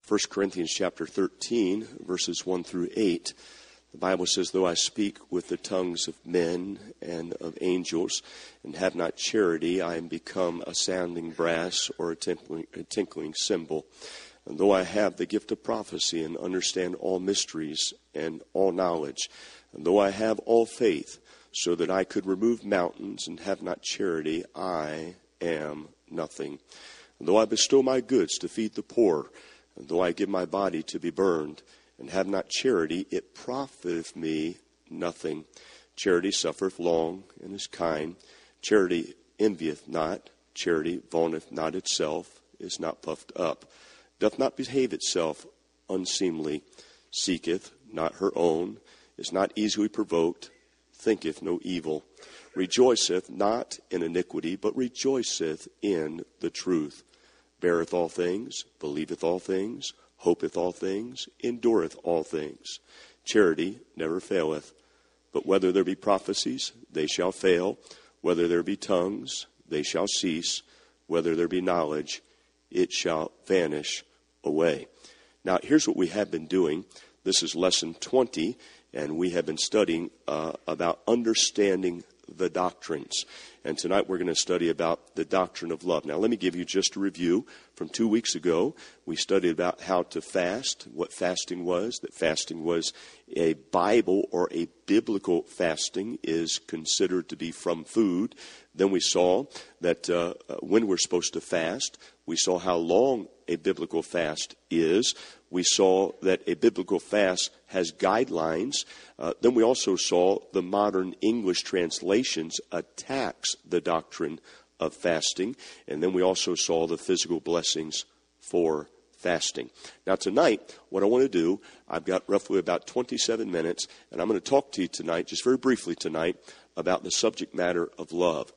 1 Corinthians chapter 13, verses 1 through 8. The Bible says, though I speak with the tongues of men and of angels and have not charity, I am become a sounding brass or a tinkling cymbal. And though I have the gift of prophecy and understand all mysteries and all knowledge, and though I have all faith so that I could remove mountains and have not charity, I am nothing. And though I bestow my goods to feed the poor, and though I give my body to be burned, and have not charity, it profiteth me nothing. Charity suffereth long, and is kind. Charity envieth not. Charity vaunteth not itself, is not puffed up, doth not behave itself unseemly, seeketh not her own, is not easily provoked, thinketh no evil, rejoiceth not in iniquity, but rejoiceth in the truth, beareth all things, believeth all things, hopeth all things, endureth all things. Charity never faileth. But whether there be prophecies, they shall fail. Whether there be tongues, they shall cease. Whether there be knowledge, it shall vanish away. Now, here's what we have been doing. This is lesson 20, and we have been studying about understanding the doctrines. And tonight we're going to study about the doctrine of love. Now, let me give you just a review. From 2 weeks ago, we studied about how to fast, what fasting was, that fasting was a Bible or a biblical fasting is considered to be from food. Then we saw that when we're supposed to fast, we saw how long a biblical fast is. We saw that a biblical fast has guidelines. Then we also saw the modern English translations attacks the doctrine of fasting. And then we also saw the physical blessings for fasting. Now tonight, what I want to do, I've got roughly about 27 minutes, and I'm going to talk to you tonight, just very briefly tonight, about the subject matter of love.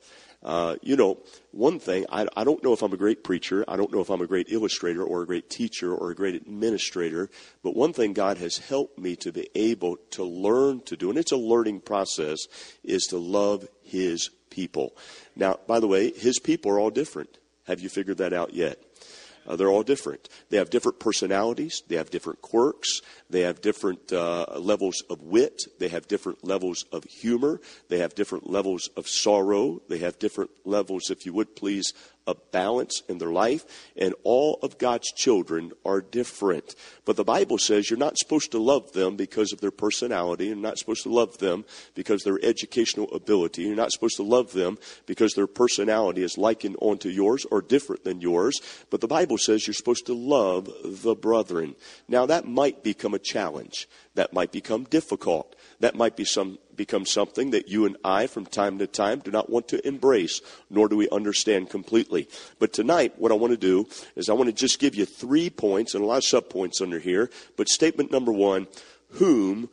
One thing, I don't know if I'm a great preacher, I don't know if I'm a great illustrator or a great teacher or a great administrator, but one thing God has helped me to be able to learn to do, and it's a learning process, is to love His people. Now, by the way, His people are all different. Have you figured that out yet? They're all different. They have different personalities. They have different quirks. They have different levels of wit. They have different levels of humor. They have different levels of sorrow. They have different levels, if you would please, of balance in their life. And all of God's children are different. But the Bible says you're not supposed to love them because of their personality. You're not supposed to love them because of their educational ability. You're not supposed to love them because their personality is likened onto yours or different than yours. But the Bible says you're supposed to love the brethren. Now that might become a challenge. That might become difficult. That might become something that you and I from time to time do not want to embrace, nor do we understand completely. But tonight, what I want to do is I want to just give you 3 points and a lot of subpoints under here. But statement number 1, whom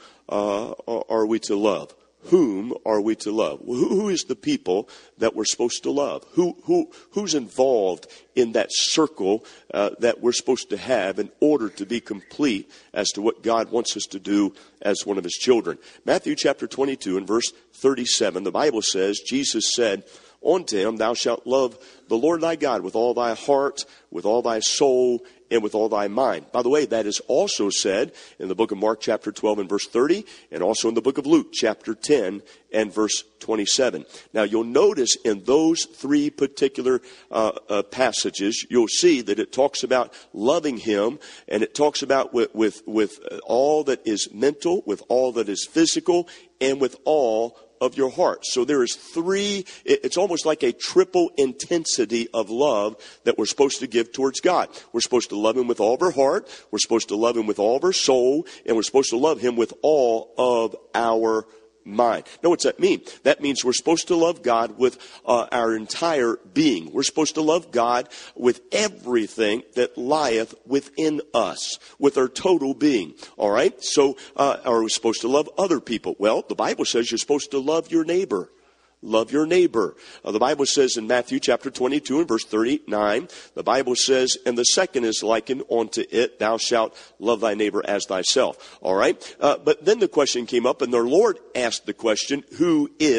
are we to love? Whom are we to love? Who is the people that we're supposed to love? Who's involved in that circle that we're supposed to have in order to be complete as to what God wants us to do as one of His children? Matthew chapter 22 and verse 37, the Bible says, Jesus said, unto him, thou shalt love the Lord thy God with all thy heart, with all thy soul, and with all thy mind. By the way, that is also said in the book of Mark chapter 12 and verse 30, and also in the book of Luke chapter 10 and verse 27. Now you'll notice in those 3 particular passages, you'll see that it talks about loving Him, and it talks about with all that is mental, with all that is physical, and with all of your heart. So there is 3, it's almost like a triple intensity of love that we're supposed to give towards God. We're supposed to love Him with all of our heart, we're supposed to love Him with all of our soul, and we're supposed to love Him with all of our mind. Now, what's that mean? That means we're supposed to love God with our entire being. We're supposed to love God with everything that lieth within us, with our total being. All right? So, are we supposed to love other people? Well, the Bible says you're supposed to love your neighbor. Love your neighbor. The Bible says in Matthew chapter 22 and verse 39, the Bible says, and the second is likened unto it, thou shalt love thy neighbor as thyself. All right? But then the question came up, and the Lord asked the question, who is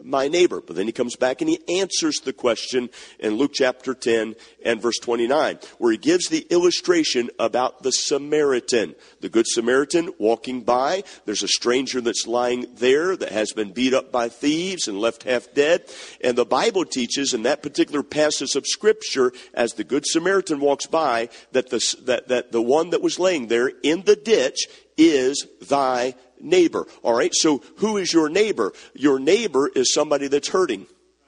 my neighbor? But then he comes back and he answers the question in Luke chapter 10 and verse 29, where he gives the illustration about the Samaritan. The Good Samaritan walking by. There's a stranger that's lying there that has been beat up by thieves and left half dead. And the Bible teaches in that particular passage of Scripture, as the Good Samaritan walks by, that the one that was laying there in the ditch is thy neighbor. All right, so who is your neighbor? Your neighbor is somebody that's hurting.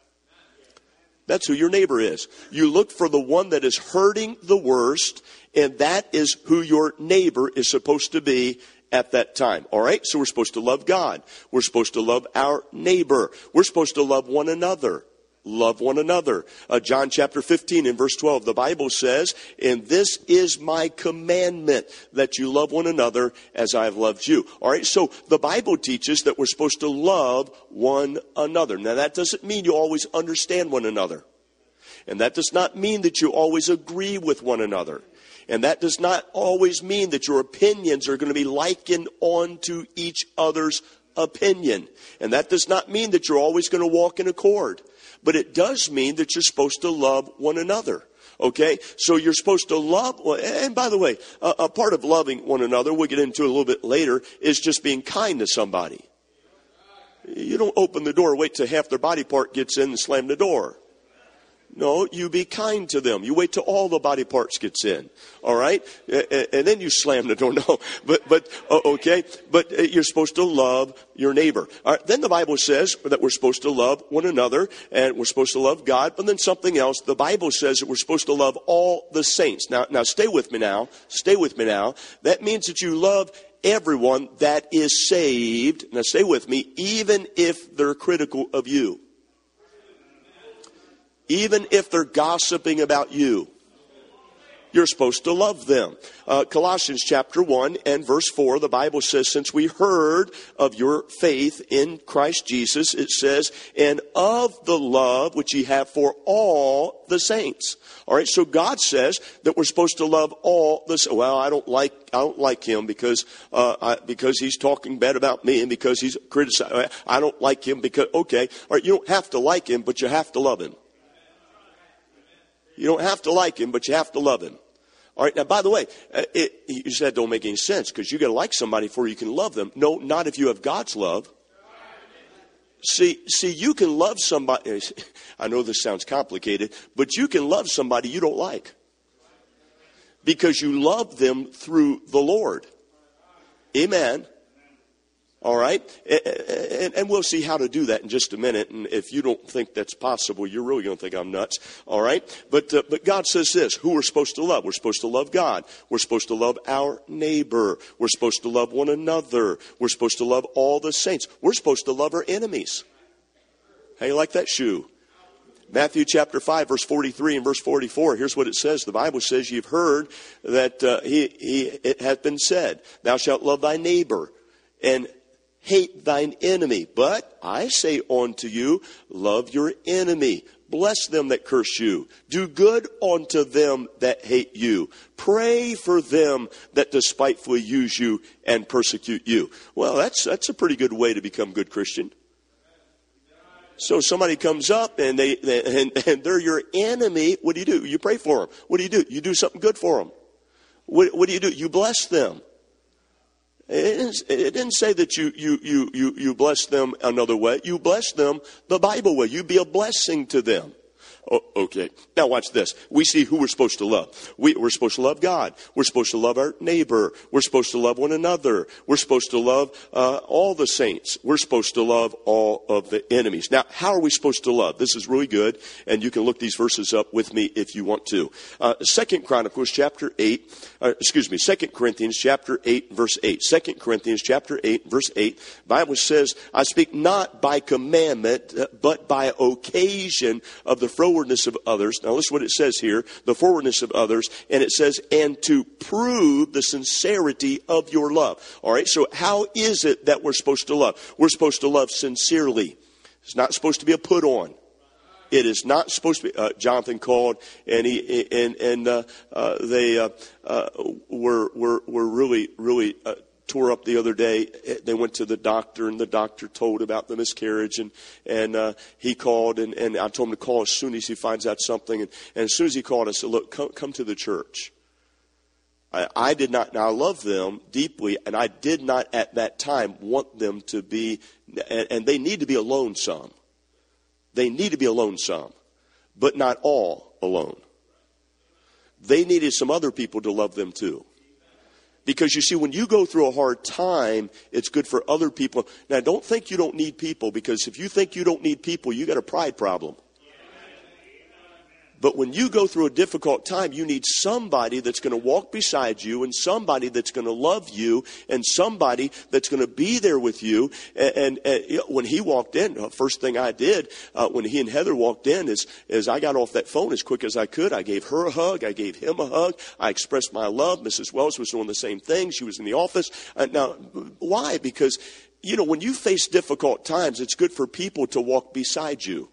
That's who your neighbor is. You look for the one that is hurting the worst, and that is who your neighbor is supposed to be at that time. All right, so we're supposed to love God. We're supposed to love our neighbor. We're supposed to love one another. Love one another. John chapter 15 and verse 12, the Bible says, and this is my commandment, that you love one another as I have loved you. All right, so the Bible teaches that we're supposed to love one another. Now, that doesn't mean you always understand one another. And that does not mean that you always agree with one another. And that does not always mean that your opinions are going to be likened onto each other's opinion. And that does not mean that you're always going to walk in accord. But it does mean that you're supposed to love one another. Okay? So you're supposed to love, and by the way, a part of loving one another, we'll get into a little bit later, is just being kind to somebody. You don't open the door, wait till half their body part gets in and slam the door. No, you be kind to them. You wait till all the body parts gets in. All right? And then you slam the door. No, but okay. But you're supposed to love your neighbor. All right. Then the Bible says that we're supposed to love one another and we're supposed to love God. But then something else. The Bible says that we're supposed to love all the saints. Now stay with me now. Stay with me now. That means that you love everyone that is saved. Now stay with me. Even if they're critical of you. Even if they're gossiping about you, you're supposed to love them. Colossians chapter 1 and verse 4, the Bible says, since we heard of your faith in Christ Jesus, it says, and of the love which ye have for all the saints. All right, so God says that we're supposed to love all the. Well, I don't like him because he's talking bad about me and because he's criticizing. I don't like him because, okay, all right, you don't have to like him, but you have to love him. You don't have to like him, but you have to love him. All right. Now, by the way, you said don't make any sense because you got to like somebody before you can love them. No, not if you have God's love. See, you can love somebody. I know this sounds complicated, but you can love somebody you don't like because you love them through the Lord. Amen. All right? And we'll see how to do that in just a minute. And if you don't think that's possible, you're really going to think I'm nuts. All right? But God says this, who we're supposed to love. We're supposed to love God. We're supposed to love our neighbor. We're supposed to love one another. We're supposed to love all the saints. We're supposed to love our enemies. How you like that shoe? Matthew chapter 5, verse 43 and verse 44. Here's what it says. The Bible says, you've heard that it hath been said, thou shalt love thy neighbor and hate thine enemy. But I say unto you, love your enemy. Bless them that curse you. Do good unto them that hate you. Pray for them that despitefully use you and persecute you. Well, that's a pretty good way to become a good Christian. So somebody comes up and they're your enemy. What do? You pray for them. What do? You do something good for them. What do? You bless them. It didn't say that you bless them another way. You bless them the Bible way. You be a blessing to them. Oh, okay. Now watch this. We see who we're supposed to love. We're supposed to love God. We're supposed to love our neighbor. We're supposed to love one another. We're supposed to love all the saints. We're supposed to love all of the enemies. Now, how are we supposed to love? This is really good, and you can look these verses up with me if you want to. 2 Corinthians chapter 8, verse 8. 2 Corinthians chapter 8, verse 8. Bible says, I speak not by commandment, but by occasion of the forwardness of others. Now listen what it says here, the forwardness of others, and it says, and to prove the sincerity of your love. All right, so how is it that we're supposed to love? We're supposed to love sincerely. It's not supposed to be a put on. It is not supposed to be. Jonathan called, and they were really tore up the other day. They went to the doctor, and the doctor told about the miscarriage, and he called, and I told him to call as soon as he finds out something. And as soon as he called, I said, look, come to the church. I did not, now I love them deeply, and I did not at that time want them to be, and they need to be alone some. They need to be alone some, but not all alone. They needed some other people to love them too. Because you see, when you go through a hard time, it's good for other people. Now, don't think you don't need people, because if you think you don't need people, you got a pride problem. But when you go through a difficult time, you need somebody that's going to walk beside you, and somebody that's going to love you, and somebody that's going to be there with you. And when he walked in, the first thing I did when he and Heather walked in is I got off that phone as quick as I could. I gave her a hug. I gave him a hug. I expressed my love. Mrs. Wells was doing the same thing. She was in the office. Now, why? Because, when you face difficult times, it's good for people to walk beside you.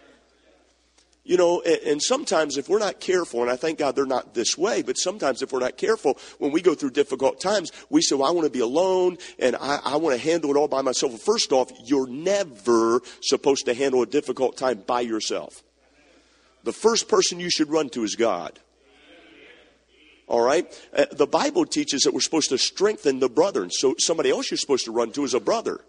And sometimes if we're not careful, and I thank God they're not this way, but sometimes if we're not careful, when we go through difficult times, we say, well, I want to be alone, and I want to handle it all by myself. Well, first off, you're never supposed to handle a difficult time by yourself. The first person you should run to is God. All right? The Bible teaches that we're supposed to strengthen the brethren. So somebody else you're supposed to run to is a brother.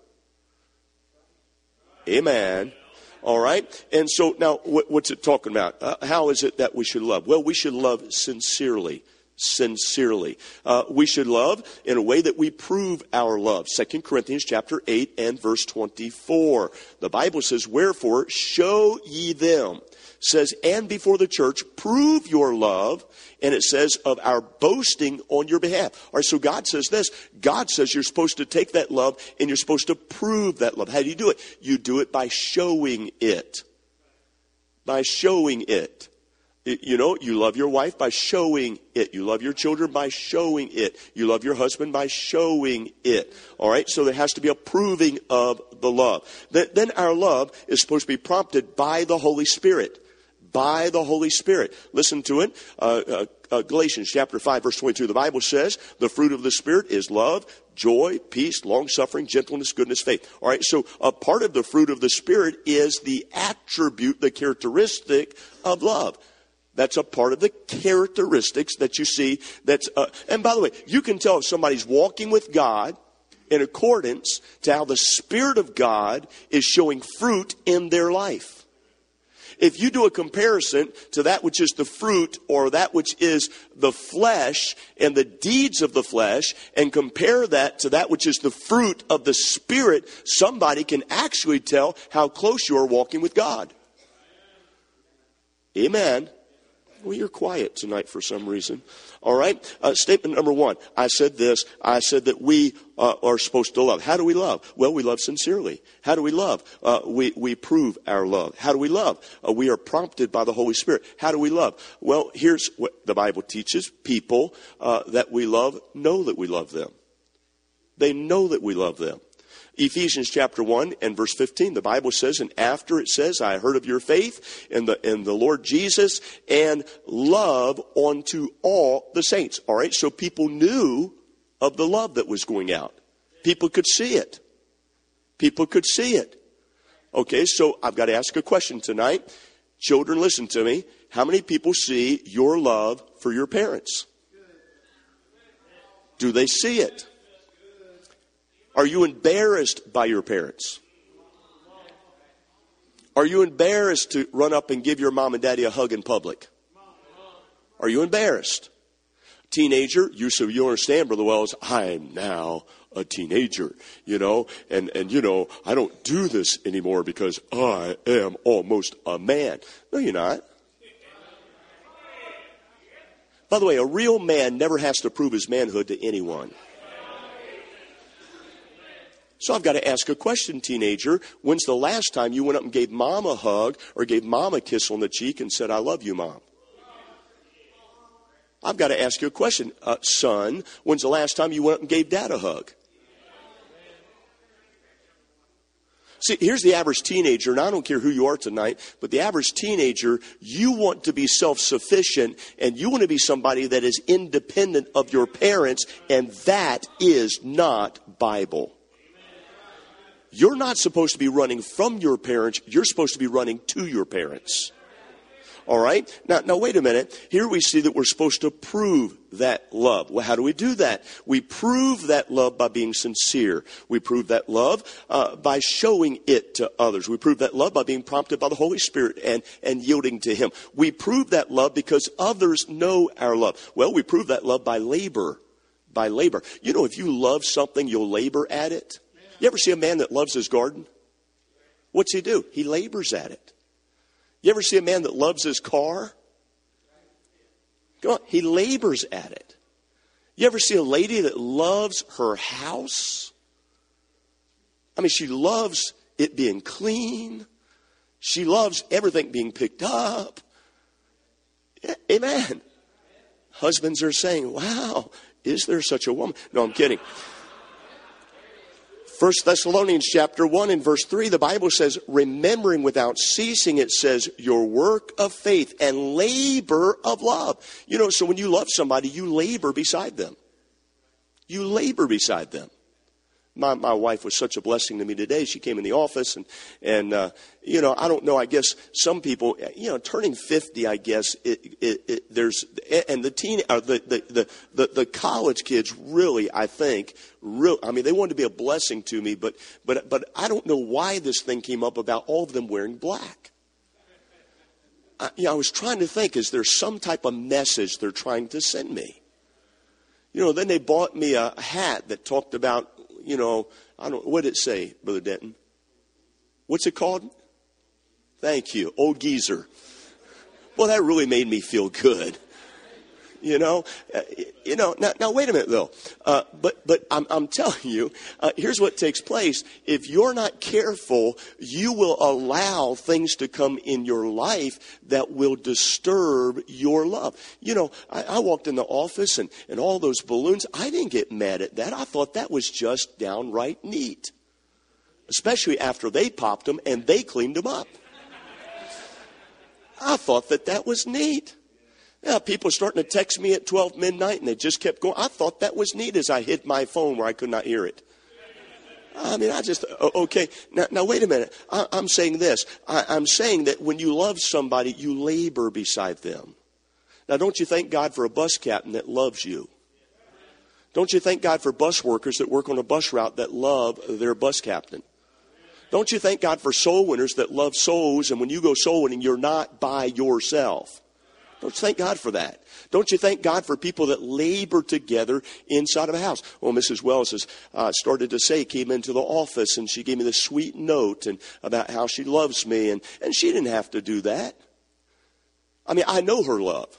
Amen. All right. And so now what's it talking about? How is it that we should love? Well, we should love sincerely. Sincerely. We should love in a way that we prove our love. 2 Corinthians chapter 8 and verse 24. The Bible says, wherefore show ye them. Says, and before the church, prove your love. And it says, of our boasting on your behalf. All right, so God says this. God says you're supposed to take that love and you're supposed to prove that love. How do you do it? You do it by showing it. By showing it. You love your wife by showing it. You love your children by showing it. You love your husband by showing it. All right, so there has to be a proving of the love. Then our love is supposed to be prompted by the Holy Spirit. By the Holy Spirit. Listen to it. Galatians chapter 5 verse 22. The Bible says the fruit of the Spirit is love, joy, peace, long-suffering, gentleness, goodness, faith. All right, so a part of the fruit of the Spirit is the attribute, the characteristic of love. That's a part of the characteristics that you see. And by the way, you can tell if somebody's walking with God in accordance to how the Spirit of God is showing fruit in their life. If you do a comparison to that which is the fruit or that which is the flesh and the deeds of the flesh and compare that to that which is the fruit of the Spirit, somebody can actually tell how close you are walking with God. Amen. Well, you're quiet tonight for some reason. All right. Statement number 1. I said this. I said that we are supposed to love. How do we love? Well, we love sincerely. How do we love? We prove our love. How do we love? We are prompted by the Holy Spirit. How do we love? Well, here's what the Bible teaches. People that we love know that we love them. They know that we love them. Ephesians chapter 1 and verse 15, the Bible says, and after it says, I heard of your faith in the Lord Jesus and love unto all the saints. All right, so people knew of the love that was going out. People could see it. People could see it. Okay, so I've got to ask a question tonight. Children, listen to me. How many people see your love for your parents? Do they see it? Are you embarrassed by your parents? Are you embarrassed to run up and give your mom and daddy a hug in public? Are you embarrassed? Teenager, you understand, Brother Wells, I'm now a teenager, and I don't do this anymore because I am almost a man. No, you're not. By the way, a real man never has to prove his manhood to anyone. So I've got to ask a question, teenager. When's the last time you went up and gave mom a hug or gave mom a kiss on the cheek and said, I love you, mom? I've got to ask you a question. Son, when's the last time you went up and gave dad a hug? See, here's the average teenager, and I don't care who you are tonight, but the average teenager, you want to be self-sufficient, and you want to be somebody that is independent of your parents, and that is not Bible. You're not supposed to be running from your parents. You're supposed to be running to your parents. All right? Now, wait a minute. Here we see that we're supposed to prove that love. Well, how do we do that? We prove that love by being sincere. We prove that love by showing it to others. We prove that love by being prompted by the Holy Spirit and yielding to Him. We prove that love because others know our love. Well, we prove that love by labor. By labor. You know, if you love something, you'll labor at it. You ever see a man that loves his garden? What's he do? He labors at it. You ever see a man that loves his car? Come on, he labors at it. You ever see a lady that loves her house? I mean, she loves it being clean. She loves everything being picked up. Yeah, amen. Husbands are saying, wow, is there such a woman? No, I'm kidding. 1 Thessalonians chapter 1 and verse 3, the Bible says, remembering without ceasing, it says, your work of faith and labor of love. You know, so when you love somebody, you labor beside them. You labor beside them. My wife was such a blessing to me today. She came in the office and you know, I don't know, I guess some people, you know, turning 50, I guess, there's, and the college kids really, I think, I mean, they wanted to be a blessing to me, but I don't know why this thing came up about all of them wearing black. I was trying to think, is there some type of message they're trying to send me? You know, then they bought me a hat that talked about, you know, I don't, what did it say, Brother Denton? What's it called? Thank you. Old geezer. Well, that really made me feel good. You know, now wait a minute though. But I'm telling you, here's what takes place. If you're not careful, you will allow things to come in your life that will disturb your love. You know, I walked in the office and all those balloons, I didn't get mad at that. I thought that was just downright neat. Especially after they popped them and they cleaned them up. I thought that was neat. Yeah, people are starting to text me at 12 midnight and they just kept going. I thought that was neat as I hid my phone where I could not hear it. I mean, okay. Now wait a minute. I'm saying this. I'm saying that when you love somebody, you labor beside them. Now, don't you thank God for a bus captain that loves you? Don't you thank God for bus workers that work on a bus route that love their bus captain? Don't you thank God for soul winners that love souls, and when you go soul winning, you're not by yourself? Don't you thank God for that? Don't you thank God for people that labor together inside of a house? Well, Mrs. Wells has started to say, came into the office and she gave me this sweet note and about how she loves me. And she didn't have to do that. I mean, I know her love.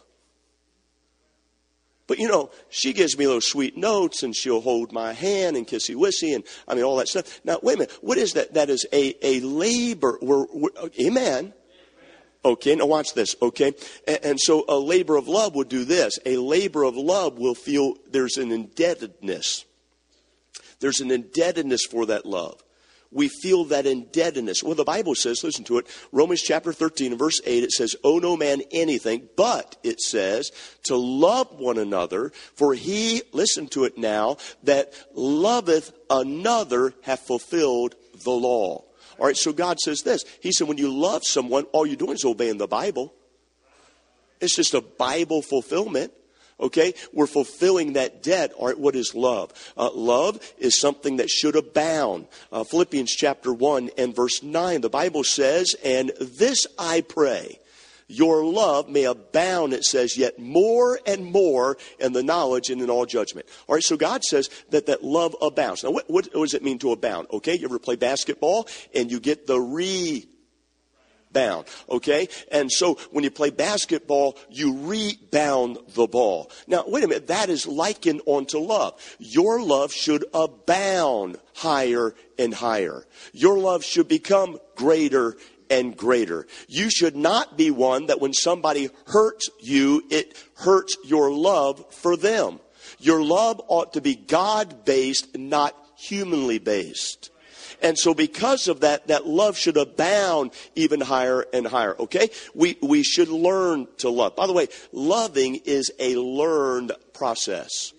But, you know, she gives me those sweet notes and she'll hold my hand and kissy-wissy and, I mean, all that stuff. Now, wait a minute. What is that? That is a labor. Amen. Okay, now watch this, okay? And so a labor of love would do this. A labor of love will feel there's an indebtedness. There's an indebtedness for that love. We feel that indebtedness. Well, the Bible says, listen to it, Romans chapter 13 and verse 8, it says, owe no man anything, but it says, to love one another, for he, listen to it now, that loveth another hath fulfilled the law. All right, so God says this. He said, when you love someone, all you're doing is obeying the Bible. It's just a Bible fulfillment. Okay, we're fulfilling that debt. All right, what is love? Love is something that should abound. Philippians chapter 1 and verse 9, the Bible says, and this I pray, your love may abound, it says, yet more and more in the knowledge and in all judgment. All right, so God says that love abounds. Now, what does it mean to abound? Okay, you ever play basketball and you get the rebound, okay? And so when you play basketball, you rebound the ball. Now, wait a minute, that is likened onto love. Your love should abound higher and higher. Your love should become greater and greater. You should not be one that when somebody hurts you, it hurts your love for them. Your love ought to be God-based, not humanly based. And so because of that, that love should abound even higher and higher, okay? We should learn to love. By the way, loving is a learned process.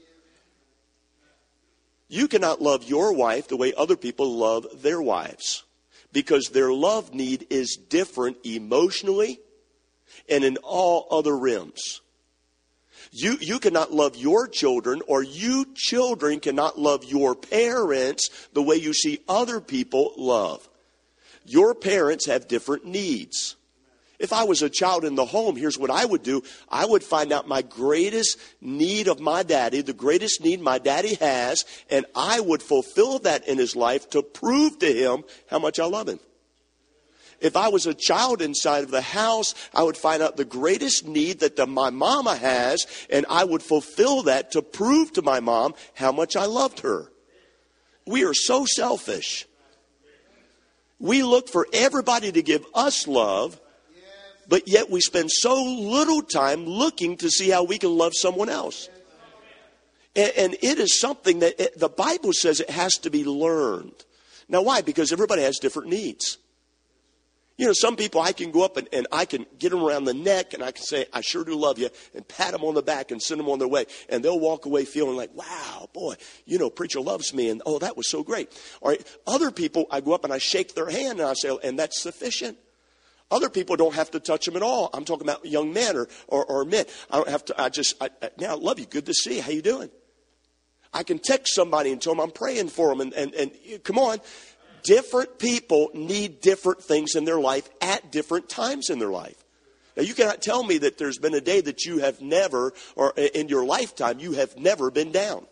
You cannot love your wife the way other people love their wives, because their love need is different emotionally and in all other realms. You cannot love your children, or you children cannot love your parents the way you see other people love. Your parents have different needs. If I was a child in the home, here's what I would do. I would find out my greatest need of my daddy, the greatest need my daddy has, and I would fulfill that in his life to prove to him how much I love him. If I was a child inside of the house, I would find out the greatest need that my mama has, and I would fulfill that to prove to my mom how much I loved her. We are so selfish. We look for everybody to give us love, but yet we spend so little time looking to see how we can love someone else. And it is something that the Bible says it has to be learned. Now, why? Because everybody has different needs. You know, some people I can go up and I can get them around the neck and I can say, I sure do love you, and pat them on the back and send them on their way. And they'll walk away feeling like, wow, boy, you know, preacher loves me. And, oh, that was so great. All right. Other people, I go up and I shake their hand and I say, and that's sufficient. Other people don't have to touch them at all. I'm talking about young men or men. I don't have to, now I love you. Good to see you. How you doing? I can text somebody and tell them I'm praying for them. And come on. Different people need different things in their life at different times in their life. Now, you cannot tell me that there's been a day that you have never, or in your lifetime, you have never been down.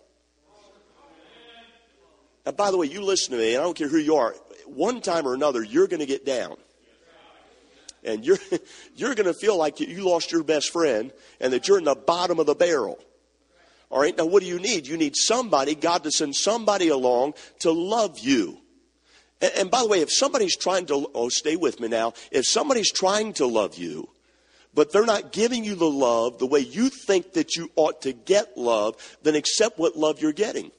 Now, by the way, you listen to me, and I don't care who you are. One time or another, you're going to get down. And you're going to feel like you lost your best friend and that you're in the bottom of the barrel. All right, now what do you need? You need somebody, God to send somebody along to love you. And by the way, if somebody's trying to, stay with me now. If somebody's trying to love you, but they're not giving you the love the way you think that you ought to get love, then accept what love you're getting.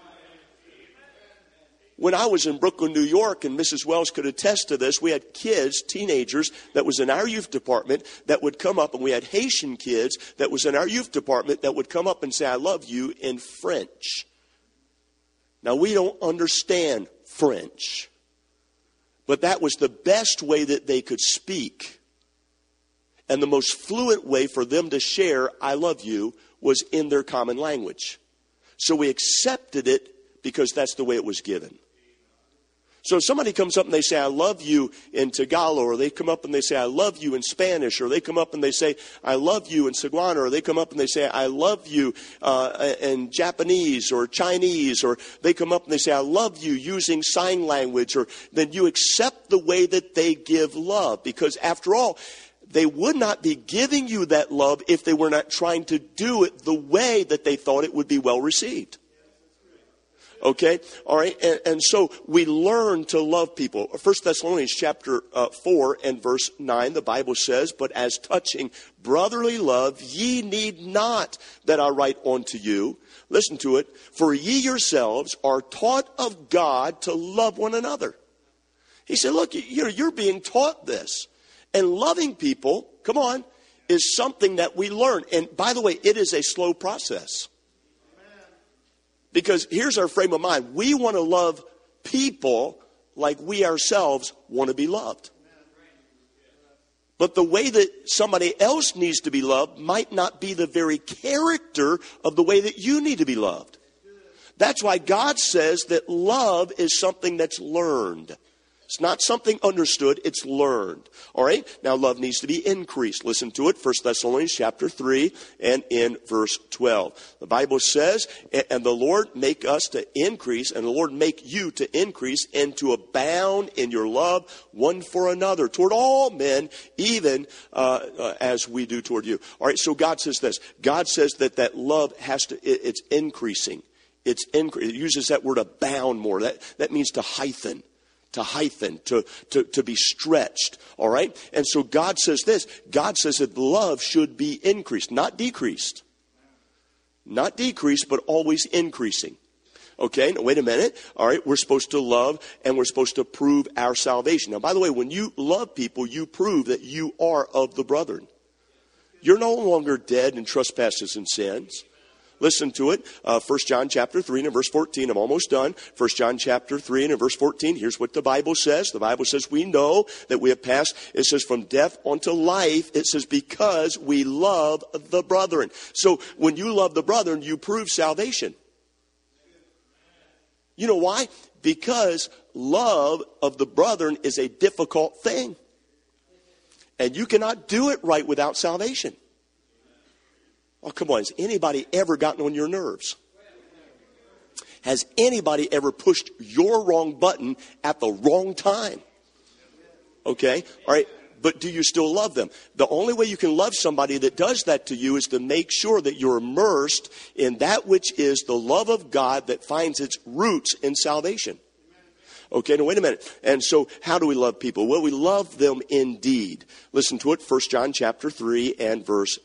When I was in Brooklyn, New York, and Mrs. Wells could attest to this, we had kids, teenagers, that was in our youth department that would come up, and we had Haitian kids that was in our youth department that would come up and say, I love you in French. Now, we don't understand French. But that was the best way that they could speak. And the most fluent way for them to share, I love you, was in their common language. So we accepted it because that's the way it was given. So if somebody comes up and they say, I love you in Tagalog, or they come up and they say, I love you in Spanish, or they come up and they say, I love you in Cebuano, or they come up and they say, I love you in Japanese or Chinese, or they come up and they say, I love you using sign language, or then you accept the way that they give love. Because after all, they would not be giving you that love if they were not trying to do it the way that they thought it would be well received. Okay, all right, and so we learn to love people. 1 Thessalonians chapter 4 and verse 9, the Bible says, but as touching brotherly love, ye need not that I write unto you. Listen to it. For ye yourselves are taught of God to love one another. He said, look, you're being taught this. And loving people, come on, is something that we learn. And by the way, it is a slow process. Because here's our frame of mind. We want to love people like we ourselves want to be loved. But the way that somebody else needs to be loved might not be the very character of the way that you need to be loved. That's why God says that love is something that's learned. It's not something understood, it's learned. All right? Now love needs to be increased. Listen to it, 1 Thessalonians chapter 3 and in verse 12. The Bible says, and the Lord make us to increase, and the Lord make you to increase and to abound in your love one for another, toward all men, even as we do toward you. All right, so God says this. God says that love it's increasing. It uses that word abound more. That means to heighten. To be stretched, all right? And so God says this. God says that love should be increased, not decreased. Not decreased, but always increasing. Okay, now wait a minute. All right, we're supposed to love and we're supposed to prove our salvation. Now, by the way, when you love people, you prove that you are of the brethren. You're no longer dead in trespasses and sins. Listen to it. 1 John chapter 3 and verse 14. I'm almost done. 1 John chapter 3 and verse 14. Here's what the Bible says. The Bible says we know that we have passed. It says from death unto life. It says because we love the brethren. So when you love the brethren, you prove salvation. You know why? Because love of the brethren is a difficult thing. And you cannot do it right without salvation. Oh, come on. Has anybody ever gotten on your nerves? Has anybody ever pushed your wrong button at the wrong time? Okay. All right. But do you still love them? The only way you can love somebody that does that to you is to make sure that you're immersed in that which is the love of God that finds its roots in salvation. Okay, now wait a minute. And so how do we love people? Well, we love them indeed. Listen to it, 1 John chapter 3 and verse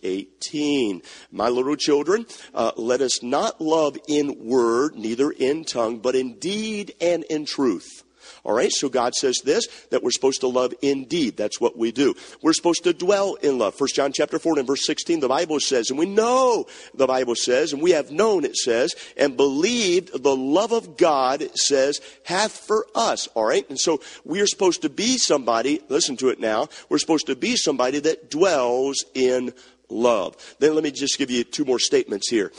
18. My little children, let us not love in word, neither in tongue, but in deed and in truth. All right, so God says this, that we're supposed to love indeed. That's what we do. We're supposed to dwell in love. 1 John chapter 4 and verse 16, the Bible says, and we know the Bible says, and we have known, it says, and believed the love of God, it says, hath for us. All right, and so we are supposed to be somebody, listen to it now, we're supposed to be somebody that dwells in love. Then let me just give you two more statements here.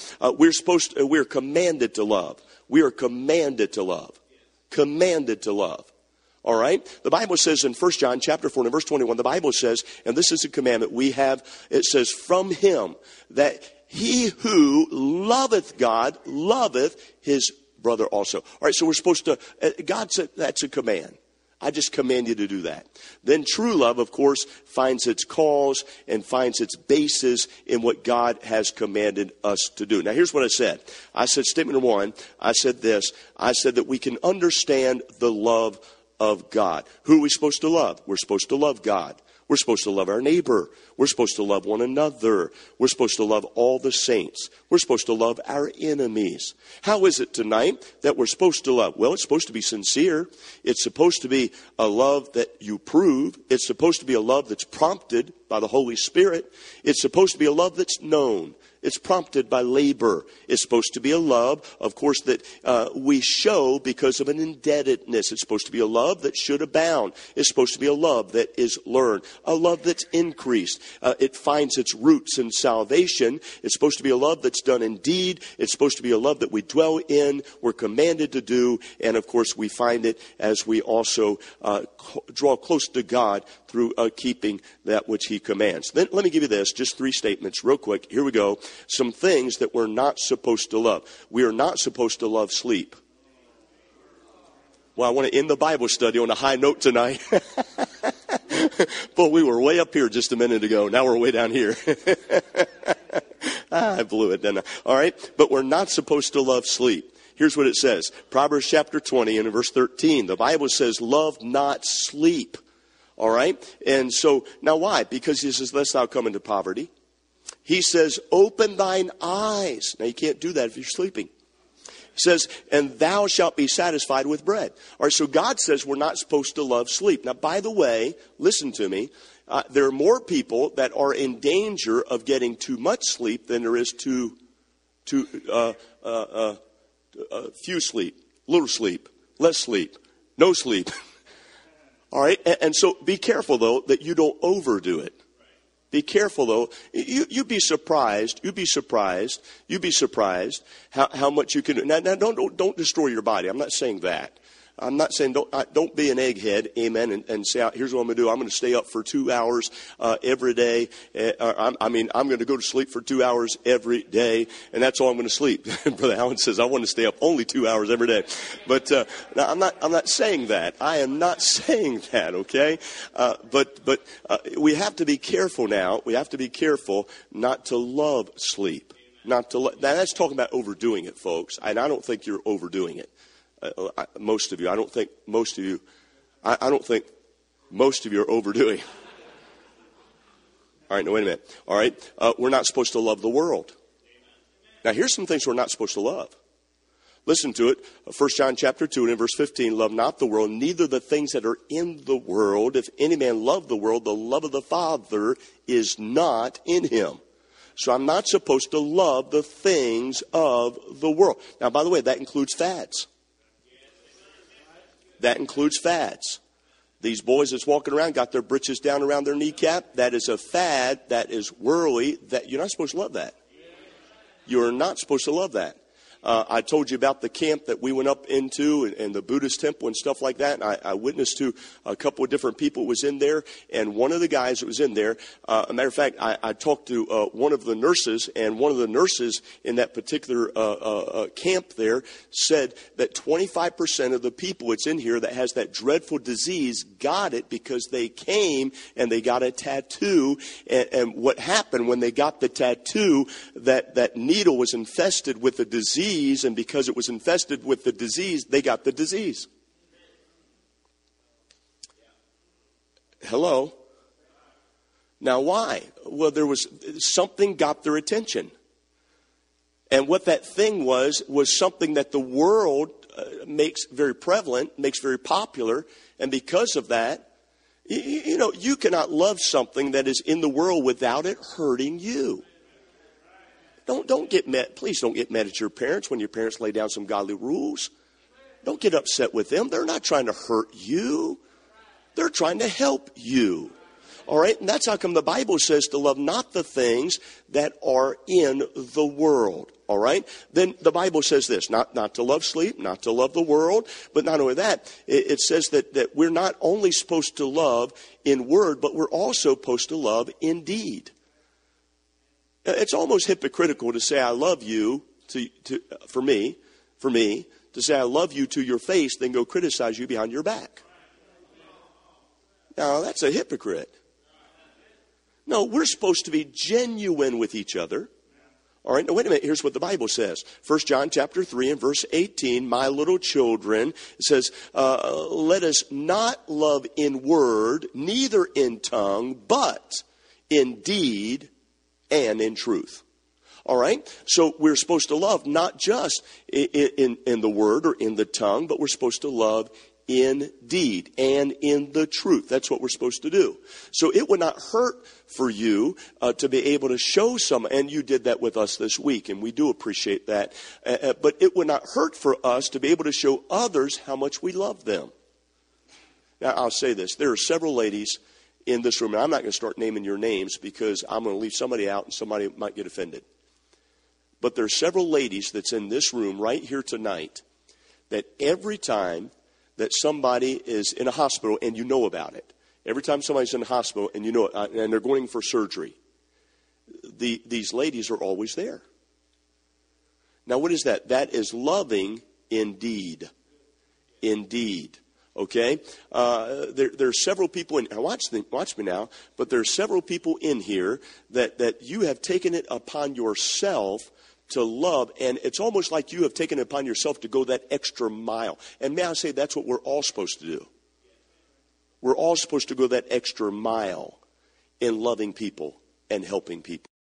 We're commanded to love. We are commanded to love. Commanded to love. All right? The Bible says in 1 John chapter 4 and verse 21, the Bible says, and this is a commandment we have, it says, from him that he who loveth God loveth his brother also. All right, so we're supposed to, God said that's a command. I just command you to do that. Then true love, of course, finds its cause and finds its basis in what God has commanded us to do. Now, here's what I said. I said, statement number one, I said this. I said that we can understand the love of God. Who are we supposed to love? We're supposed to love God. We're supposed to love our neighbor. We're supposed to love one another. We're supposed to love all the saints. We're supposed to love our enemies. How is it tonight that we're supposed to love? Well, it's supposed to be sincere. It's supposed to be a love that you prove. It's supposed to be a love that's prompted by the Holy Spirit. It's supposed to be a love that's known. It's prompted by labor. It's supposed to be a love, of course, that we show because of an indebtedness. It's supposed to be a love that should abound. It's supposed to be a love that is learned, a love that's increased. It finds its roots in salvation. It's supposed to be a love that's done in deed. It's supposed to be a love that we dwell in, we're commanded to do, and of course we find it as we also draw close to God through keeping that which he commands. Then let me give you this, just three statements real quick. Here we go. Some things that we're not supposed to love. We are not supposed to love sleep. Well, I want to end the Bible study on a high note tonight. But we were way up here just a minute ago. Now we're way down here. I blew it, didn't I? All right. But we're not supposed to love sleep. Here's what it says. Proverbs chapter 20 and verse 13. The Bible says, love not sleep. All right. And so now why? Because he says, lest thou come into poverty. He says, open thine eyes. Now, you can't do that if you're sleeping. He says, and thou shalt be satisfied with bread. All right, so God says we're not supposed to love sleep. Now, by the way, listen to me. There are more people that are in danger of getting too much sleep than there is few sleep, little sleep, less sleep, no sleep. All right, and so be careful, though, that you don't overdo it. Be careful, though. You'd be surprised how much you can do. Now don't destroy your body. I'm not saying that. I'm not saying don't be an egghead, amen, and say, here's what I'm going to do. I'm going to stay up for 2 hours every day. I'm going to go to sleep for 2 hours every day, and that's all I'm going to sleep. Brother Allen says, I want to stay up only 2 hours every day. But now I'm not saying that. I am not saying that, okay? But we have to be careful now. We have to be careful not to love sleep. Now that's talking about overdoing it, folks, and I don't think you're overdoing it. Most of you, I don't think most of you are overdoing. All right, now wait a minute. All right, we're not supposed to love the world. Now here's some things we're not supposed to love. Listen to it. 1 John chapter 2 and in verse 15, love not the world, neither the things that are in the world. If any man love the world, the love of the Father is not in him. So I'm not supposed to love the things of the world. Now, by the way, that includes fads. That includes fads. These boys that's walking around got their britches down around their kneecap. That is a fad. That is worldly. That you're not supposed to love that. You're not supposed to love that. I told you about the camp that we went up into and the Buddhist temple and stuff like that. And I witnessed to a couple of different people who was in there. And one of the guys that was in there, a matter of fact, I talked to one of the nurses. And one of the nurses in that particular camp there said that 25% of the people that's in here that has that dreadful disease got it because they came and they got a tattoo. And what happened when they got the tattoo, that needle was infested with a disease. And because it was infested with the disease, they got the disease. Hello? Now why? Well, there was something got their attention. And what that thing was something that the world makes very prevalent, makes very popular. And because of that, you know, you cannot love something that is in the world without it hurting you. Don't get mad. Please don't get mad at your parents when your parents lay down some godly rules. Don't get upset with them. They're not trying to hurt you. They're trying to help you. All right? And that's how come the Bible says to love not the things that are in the world. All right? Then the Bible says this, not to love sleep, not to love the world, but not only that, it says that we're not only supposed to love in word, but we're also supposed to love in deed. It's almost hypocritical to say I love you for me, to say I love you to your face, then go criticize you behind your back. Now, that's a hypocrite. No, we're supposed to be genuine with each other. All right, now wait a minute. Here's what the Bible says. 1 John chapter 3 and verse 18, my little children, it says, let us not love in word, neither in tongue, but in deed and in truth. All right? So we're supposed to love not just in the word or in the tongue, but we're supposed to love in deed and in the truth. That's what we're supposed to do. So it would not hurt for you to be able to show some, and you did that with us this week, and we do appreciate that. But it would not hurt for us to be able to show others how much we love them. Now, I'll say this. There are several ladies in this room, and I'm not going to start naming your names because I'm going to leave somebody out and somebody might get offended. But there are several ladies that's in this room right here tonight that every time that somebody is in a hospital and you know about it, every time somebody's in a hospital and you know it, and they're going for surgery, these ladies are always there. Now, what is that? That is loving indeed. Indeed. Okay, there are several people in. Watch me now. But there are several people in here that you have taken it upon yourself to love, and it's almost like you have taken it upon yourself to go that extra mile. And may I say that's what we're all supposed to do. We're all supposed to go that extra mile in loving people and helping people.